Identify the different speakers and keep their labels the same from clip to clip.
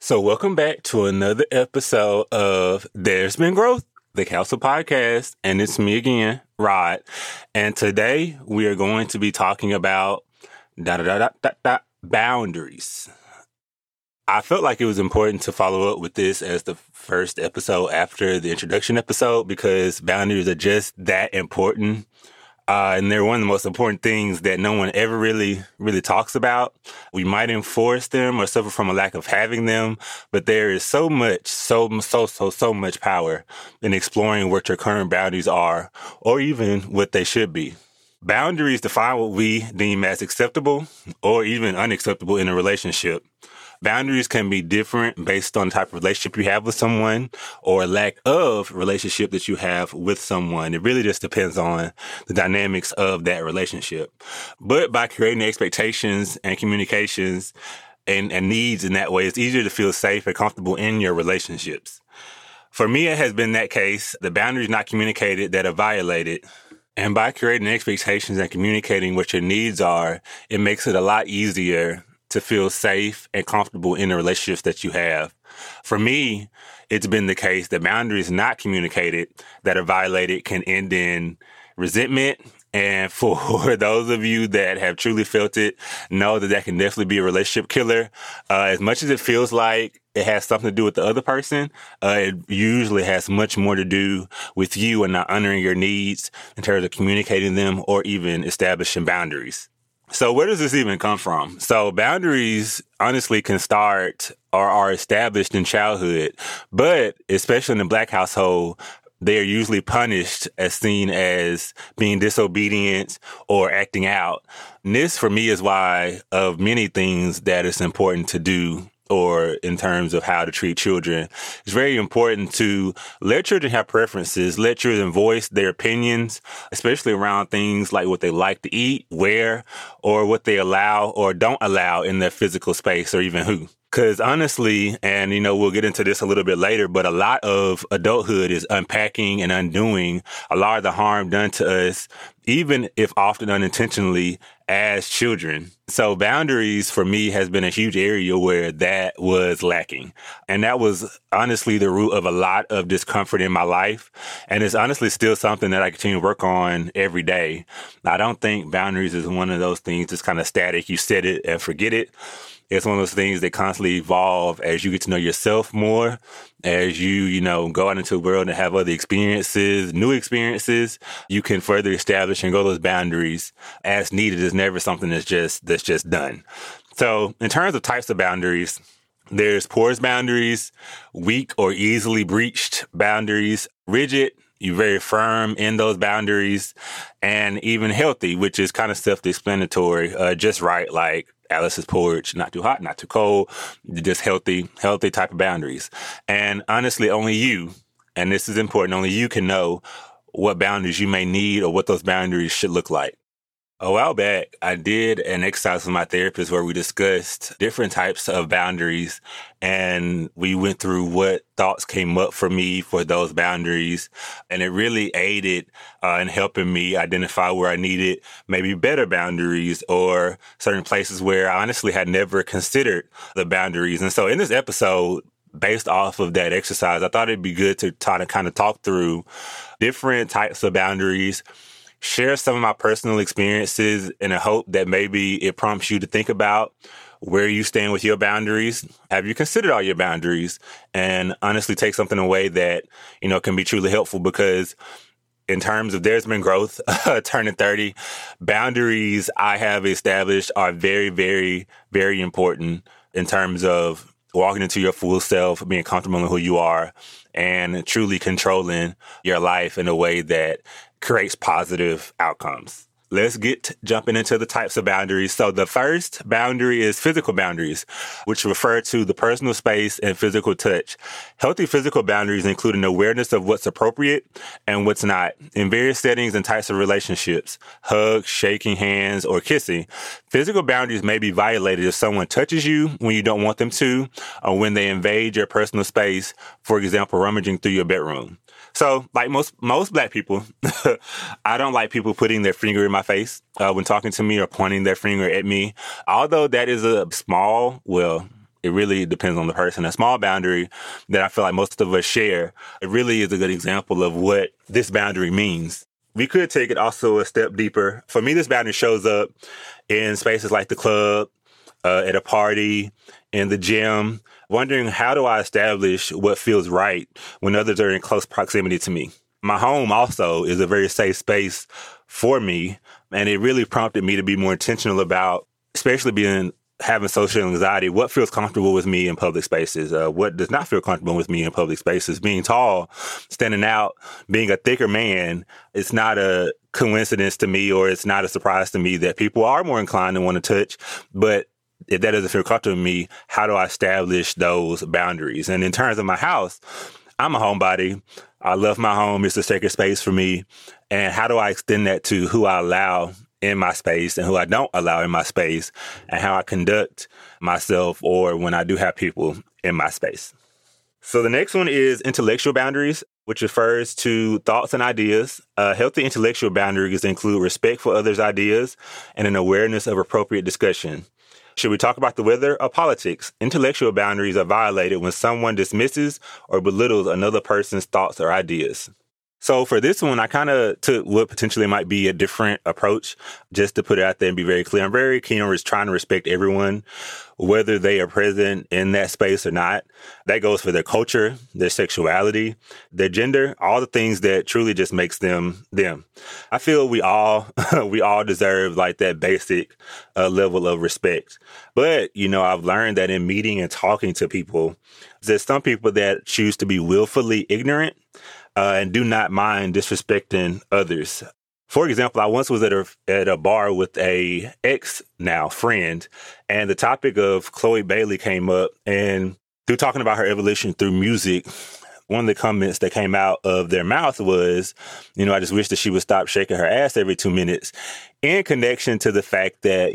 Speaker 1: So welcome back to another episode of There's Been Growth, the Council Podcast, and it's me again, Rod. And today we are going to be talking about boundaries. I felt like it was important to follow up with this as the first episode after the introduction episode because boundaries are just that important. And they're one of the most important things that no one ever really talks about. We might enforce them or suffer from a lack of having them, but there is so much power in exploring what your current boundaries are or even what they should be. Boundaries define what we deem as acceptable or even unacceptable in a relationship. Boundaries can be different based on the type of relationship you have with someone or lack of relationship that you have with someone. It really just depends on the dynamics of that relationship. But by creating expectations and communications and needs in that way, it's easier to feel safe and comfortable in your relationships. For me, it has been that case, the boundaries not communicated that are violated. And by creating expectations and communicating what your needs are, it makes it a lot easier to feel safe and comfortable in the relationships that you have. For me, it's been the case that boundaries not communicated that are violated can end in resentment. And for those of you that have truly felt it, know that can definitely be a relationship killer. As much as it feels like it has something to do with the other person, it usually has much more to do with you and not honoring your needs in terms of communicating them or even establishing boundaries. So where does this even come from? So boundaries honestly can start or are established in childhood, but especially in the Black household, they are usually punished as seen as being disobedient or acting out. And this for me is why of many things that it's important to do or in terms of how to treat children. It's very important to let children have preferences, let children voice their opinions, especially around things like what they like to eat, wear, or what they allow or don't allow in their physical space or even who. Because honestly, and we'll get into this a little bit later, but a lot of adulthood is unpacking and undoing a lot of the harm done to us, even if often unintentionally, as children. So boundaries for me has been a huge area where that was lacking. And that was honestly the root of a lot of discomfort in my life. And it's honestly still something that I continue to work on every day. I don't think boundaries is one of those things that's kind of static. You set it and forget it. It's one of those things that constantly evolve as you get to know yourself more, as you go out into the world and have other experiences, new experiences. You can further establish and grow those boundaries as needed. It's never something that's just done. So in terms of types of boundaries, there's porous boundaries, weak or easily breached boundaries, rigid, you're very firm in those boundaries, and even healthy, which is kind of self-explanatory, just right, like Alice's porch, not too hot, not too cold, just healthy type of boundaries. And honestly, only you, and this is important, only you can know what boundaries you may need or what those boundaries should look like. A while back, I did an exercise with my therapist where we discussed different types of boundaries, and we went through what thoughts came up for me for those boundaries. And it really aided in helping me identify where I needed maybe better boundaries or certain places where I honestly had never considered the boundaries. And so in this episode, based off of that exercise, I thought it'd be good to kind of talk through different types of boundaries, share some of my personal experiences in a hope that maybe it prompts you to think about where you stand with your boundaries. Have you considered all your boundaries? And honestly take something away that, can be truly helpful, because in terms of There's Been Growth, turning 30, boundaries I have established are very, very, very important in terms of walking into your full self, being comfortable in who you are, and truly controlling your life in a way that creates positive outcomes. Let's get jumping into the types of boundaries. So the first boundary is physical boundaries, which refer to the personal space and physical touch. Healthy physical boundaries include an awareness of what's appropriate and what's not in various settings and types of relationships, hugs, shaking hands, or kissing. Physical boundaries may be violated if someone touches you when you don't want them to, or when they invade your personal space, for example, rummaging through your bedroom. So, like most Black people, I don't like people putting their finger in my face when talking to me or pointing their finger at me. Although that is a small, It really depends on the person. A small boundary that I feel like most of us share, it really is a good example of what this boundary means. We could take it also a step deeper. For me, this boundary shows up in spaces like the club, at a party, in the gym, wondering how do I establish what feels right when others are in close proximity to me. My home also is a very safe space for me, and it really prompted me to be more intentional about, especially having social anxiety, what feels comfortable with me in public spaces, what does not feel comfortable with me in public spaces. Being tall, standing out, being a thicker man, it's not a coincidence to me, or it's not a surprise to me that people are more inclined to want to touch. But if that doesn't feel comfortable to me, how do I establish those boundaries? And in terms of my house, I'm a homebody. I love my home. It's a sacred space for me. And how do I extend that to who I allow in my space and who I don't allow in my space, and how I conduct myself or when I do have people in my space? So the next one is intellectual boundaries, which refers to thoughts and ideas. Healthy intellectual boundaries include respect for others' ideas and an awareness of appropriate discussion. Should we talk about the weather or politics? Intellectual boundaries are violated when someone dismisses or belittles another person's thoughts or ideas. So for this one, I kind of took what potentially might be a different approach, just to put it out there and be very clear. I'm very keen on trying to respect everyone, whether they are present in that space or not. That goes for their culture, their sexuality, their gender, all the things that truly just makes them them. I feel we all deserve like that basic level of respect. But, I've learned that in meeting and talking to people, there's some people that choose to be willfully ignorant and do not mind disrespecting others. For example, I once was at a bar with a friend, and the topic of Chloe Bailey came up, and through talking about her evolution through music, one of the comments that came out of their mouth was, I just wish that she would stop shaking her ass every 2 minutes, in connection to the fact that,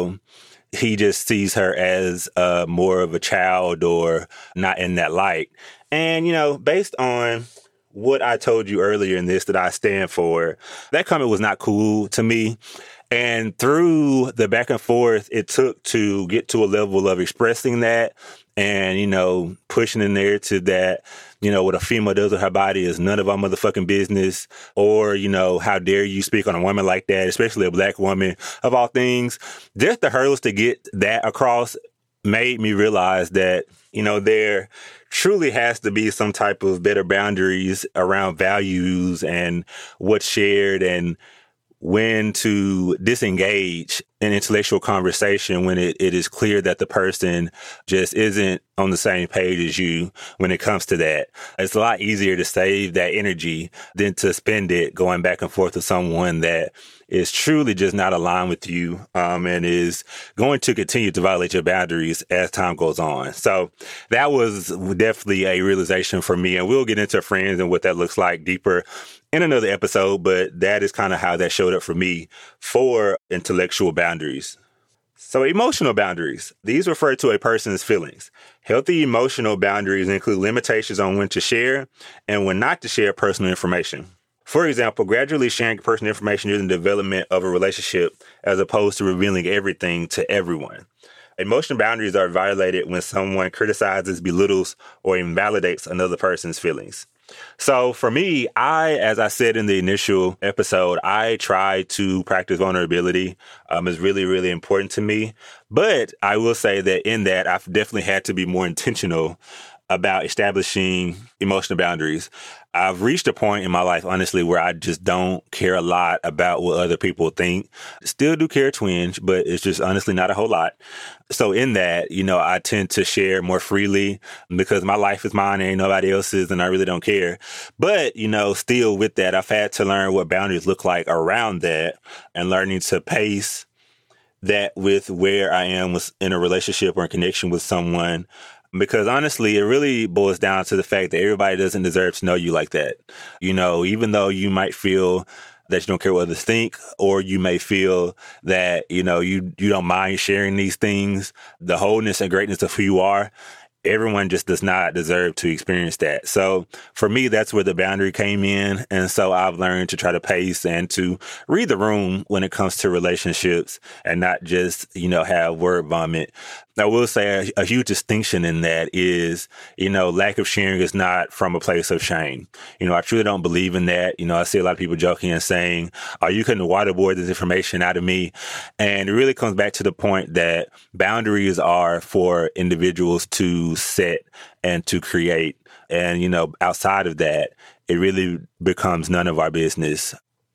Speaker 1: he just sees her as more of a child or not in that light. And, based on what I told you earlier in this that I stand for, that comment was not cool to me. And through the back and forth it took to get to a level of expressing that and, pushing in there to that, what a female does with her body is none of our motherfucking business. Or, how dare you speak on a woman like that, especially a Black woman, of all things. Just the hurdles to get that across made me realize that, there truly has to be some type of better boundaries around values and what's shared, and when to disengage in intellectual conversation when it is clear that the person just isn't on the same page as you when it comes to that. It's a lot easier to save that energy than to spend it going back and forth with someone that is truly just not aligned with you and is going to continue to violate your boundaries as time goes on. So that was definitely a realization for me. And we'll get into friends and what that looks like deeper in another episode. But that is kind of how that showed up for me for intellectual boundaries. So emotional boundaries. These refer to a person's feelings. Healthy emotional boundaries include limitations on when to share and when not to share personal information. For example, gradually sharing personal information during the development of a relationship as opposed to revealing everything to everyone. Emotional boundaries are violated when someone criticizes, belittles, or invalidates another person's feelings. So for me, as I said in the initial episode, I try to practice vulnerability. It's really, really important to me. But I will say that in that, I've definitely had to be more intentional about establishing emotional boundaries. I've reached a point in my life, honestly, where I just don't care a lot about what other people think. Still do care a twinge, but it's just honestly not a whole lot. So in that, I tend to share more freely because my life is mine and ain't nobody else's, and I really don't care. But, still with that, I've had to learn what boundaries look like around that and learning to pace that with where I am in a relationship or in connection with someone. Because honestly, it really boils down to the fact that everybody doesn't deserve to know you like that. Even though you might feel that you don't care what others think, or you may feel that, you don't mind sharing these things, the wholeness and greatness of who you are, everyone just does not deserve to experience that. So for me, that's where the boundary came in. And so I've learned to try to pace and to read the room when it comes to relationships and not just, have word vomit. I will say a huge distinction in that is, lack of sharing is not from a place of shame. I truly don't believe in that. I see a lot of people joking and saying, oh, you couldn't waterboard this information out of me. And it really comes back to the point that boundaries are for individuals to set and to create. And, outside of that, it really becomes none of our business.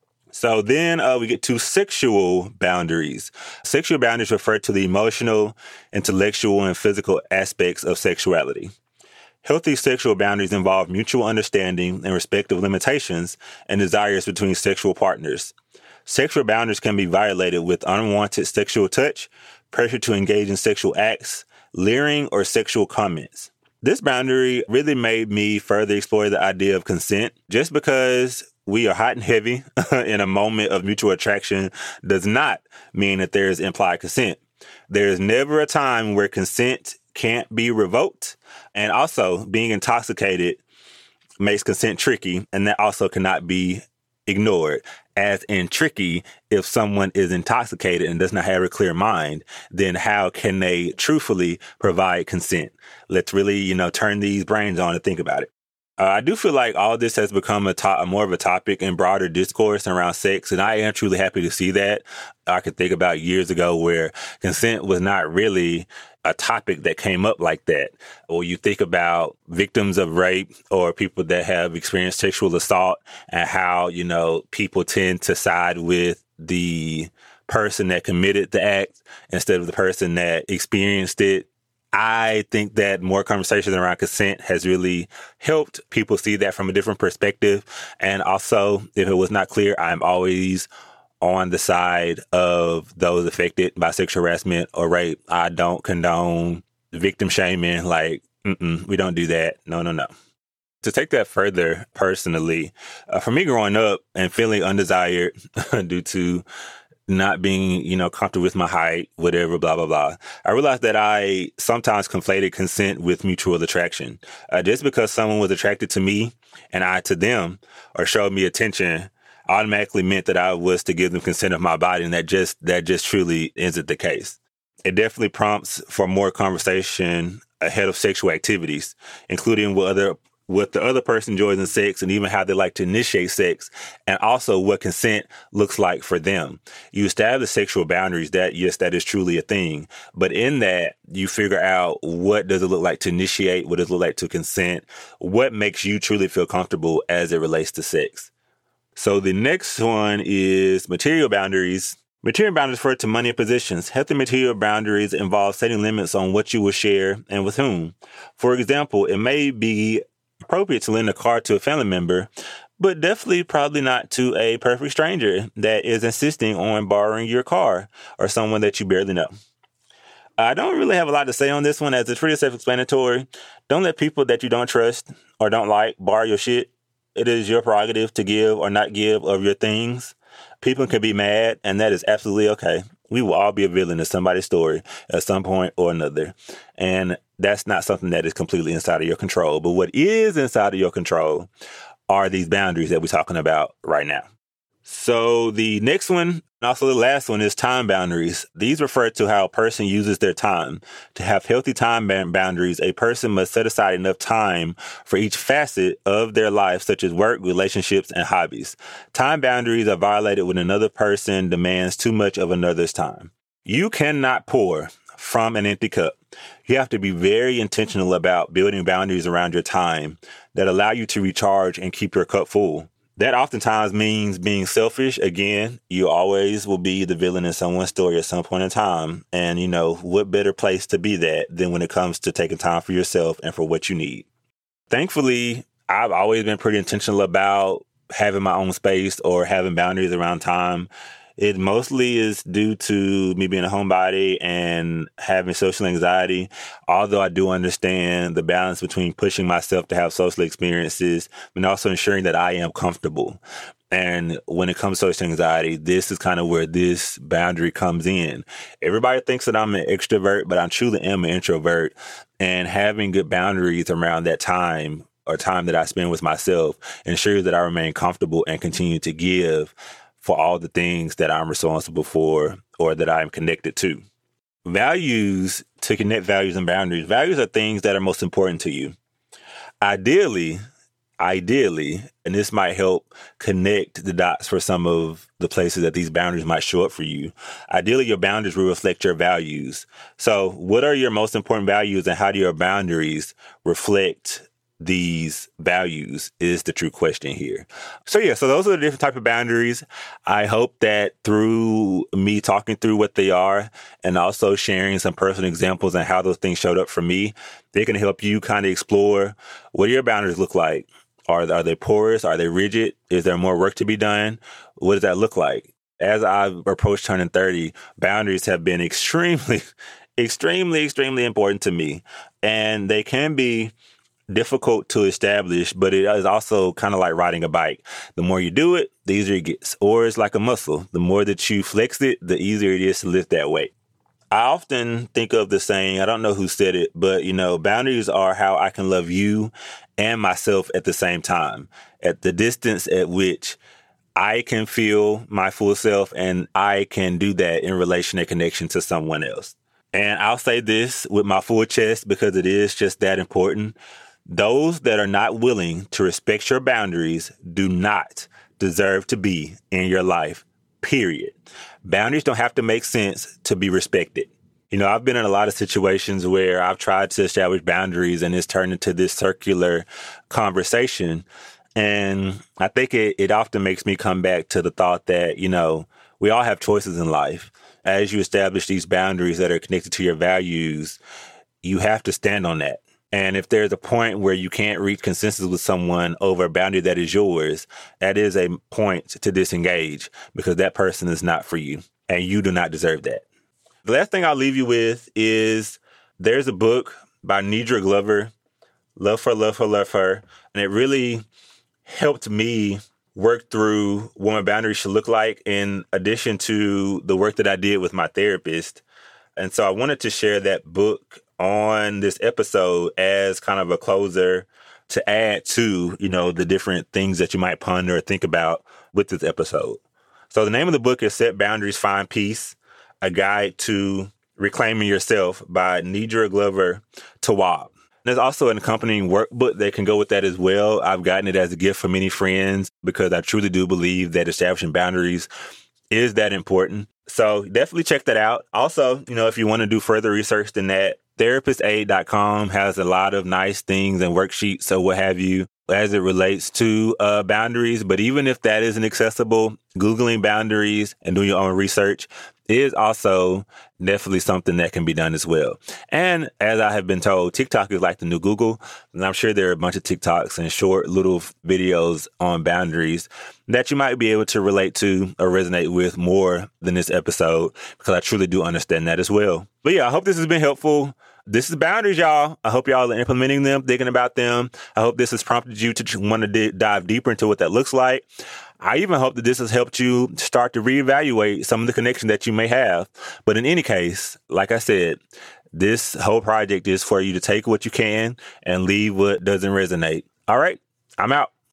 Speaker 1: So then we get to sexual boundaries. Sexual boundaries refer to the emotional, intellectual, and physical aspects of sexuality. Healthy sexual boundaries involve mutual understanding and respect of limitations and desires between sexual partners. Sexual boundaries can be violated with unwanted sexual touch, pressure to engage in sexual acts, leering, or sexual comments. This boundary really made me further explore the idea of consent. Just because we are hot and heavy in a moment of mutual attraction does not mean that there is implied consent. There is never a time where consent can't be revoked. And also, being intoxicated makes consent tricky, and that also cannot be ignored. As in tricky, if someone is intoxicated and does not have a clear mind, then how can they truthfully provide consent? Let's really, turn these brains on and think about it. I do feel like all this has become more of a topic in broader discourse around sex, and I am truly happy to see that. I could think about years ago where consent was not really a topic that came up like that. Or you think about victims of rape or people that have experienced sexual assault and how, people tend to side with the person that committed the act instead of the person that experienced it. I think that more conversations around consent has really helped people see that from a different perspective. And also, if it was not clear, I'm always on the side of those affected by sexual harassment or rape. I don't condone victim shaming. We don't do that. No. To take that further personally, for me growing up and feeling undesired due to not being, comfortable with my height, whatever, blah, blah, blah. I realized that I sometimes conflated consent with mutual attraction. Just because someone was attracted to me and I to them or showed me attention automatically meant that I was to give them consent of my body. And that just truly isn't the case. It definitely prompts for more conversation ahead of sexual activities, including what the other person enjoys in sex and even how they like to initiate sex, and also what consent looks like for them. You establish sexual boundaries that is truly a thing. But in that, you figure out what does it look like to initiate, what does it look like to consent, what makes you truly feel comfortable as it relates to sex. So the next one is material boundaries. Material boundaries refer to money and positions. Healthy material boundaries involve setting limits on what you will share and with whom. For example, it may be appropriate to lend a car to a family member, but definitely probably not to a perfect stranger that is insisting on borrowing your car or someone that you barely know. I don't really have a lot to say on this one as it's pretty self-explanatory. Don't let people that you don't trust or don't like borrow your shit. It is your prerogative to give or not give of your things. People can be mad, and that is absolutely okay. We will all be a villain in somebody's story at some point or another. And that's not something that is completely inside of your control. But what is inside of your control are these boundaries that we're talking about right now. So the next one, and also the last one, is time boundaries. These refer to how a person uses their time. To have healthy time boundaries, a person must set aside enough time for each facet of their life, such as work, relationships, and hobbies. Time boundaries are violated when another person demands too much of another's time. You cannot pour from an empty cup. You have to be very intentional about building boundaries around your time that allow you to recharge and keep your cup full. That oftentimes means being selfish. Again, you always will be the villain in someone's story at some point in time. And, what better place to be that than when it comes to taking time for yourself and for what you need. Thankfully, I've always been pretty intentional about having my own space or having boundaries around time. It mostly is due to me being a homebody and having social anxiety, although I do understand the balance between pushing myself to have social experiences and also ensuring that I am comfortable. And when it comes to social anxiety, this is kind of where this boundary comes in. Everybody thinks that I'm an extrovert, but I truly am an introvert. And having good boundaries around that time or time that I spend with myself ensures that I remain comfortable and continue to give for all the things that I'm responsible for or that I'm connected to. Values, to connect values and boundaries. Values are things that are most important to you. Ideally, and this might help connect the dots for some of the places that these boundaries might show up for you. Ideally, your boundaries will reflect your values. So what are your most important values and how do your boundaries reflect these values is the true question here. So those are the different type of boundaries. I hope that through me talking through what they are and also sharing some personal examples and how those things showed up for me, they can help you kind of explore what do your boundaries look like. Are they porous? Are they rigid? Is there more work to be done? What does that look like? As I've approached turning 30, boundaries have been extremely, extremely important to me. And they can be difficult to establish, but it is also kind of like riding a bike. The more you do it, the easier it gets. Or it's like a muscle. The more that you flex it, the easier it is to lift that weight. I often think of the saying, I don't know who said it, but, boundaries are how I can love you and myself at the same time, at the distance at which I can feel my full self and I can do that in relation and connection to someone else. And I'll say this with my full chest because it is just that important. Those that are not willing to respect your boundaries do not deserve to be in your life, period. Boundaries don't have to make sense to be respected. I've been in a lot of situations where I've tried to establish boundaries and it's turned into this circular conversation. And I think it often makes me come back to the thought that, we all have choices in life. As you establish these boundaries that are connected to your values, you have to stand on that. And if there's a point where you can't reach consensus with someone over a boundary that is yours, that is a point to disengage because that person is not for you and you do not deserve that. The last thing I'll leave you with is there's a book by Nedra Glover, Love Her. And it really helped me work through what my boundaries should look like in addition to the work that I did with my therapist. And so I wanted to share that book on this episode as kind of a closer to add to, the different things that you might ponder or think about with this episode. So the name of the book is Set Boundaries, Find Peace, A Guide to Reclaiming Yourself by Nedra Glover Tawwab. There's also an accompanying workbook that can go with that as well. I've gotten it as a gift for many friends because I truly do believe that establishing boundaries is that important. So definitely check that out. Also, if you want to do further research than that, therapistaid.com has a lot of nice things and worksheets or what have you as it relates to boundaries. But even if that isn't accessible, Googling boundaries and doing your own research is also definitely something that can be done as well. And as I have been told, TikTok is like the new Google. And I'm sure there are a bunch of TikToks and short little videos on boundaries that you might be able to relate to or resonate with more than this episode, because I truly do understand that as well. But I hope this has been helpful. This is boundaries, y'all. I hope y'all are implementing them, thinking about them. I hope this has prompted you to want to dive deeper into what that looks like. I even hope that this has helped you start to reevaluate some of the connection that you may have. But in any case, like I said, this whole project is for you to take what you can and leave what doesn't resonate. All right, I'm out.